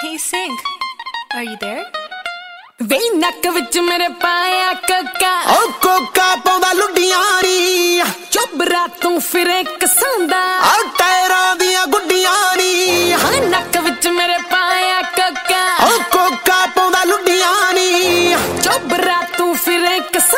Can you sing? Are you there? ਵੇ ਨੱਕ ਵਿੱਚ ਮੇਰੇ ਪਾਇਆ ਕੋਕਾ ਓ ਕੋਕਾ ਪਾਉਂਦਾ ਲੁੱਡੀਆਂ ਨੀ ਚੁੱਬਰਾ ਤੂੰ ਫਿਰੇ ਕਸਾਂਦਾ ਆ ਟਾਇਰਾਂ ਦੀਆਂ ਗੁੱਡੀਆਂ ਨੀ ਹਾਂ ਨੱਕ ਵਿੱਚ ਮੇਰੇ ਪਾਇਆ ਕੋਕਾ ਓ ਕੋਕਾ ਪਾਉਂਦਾ ਲੁੱਡੀਆਂ ਨੀ ਚੁੱਬਰਾ ਤੂੰ ਫਿਰੇ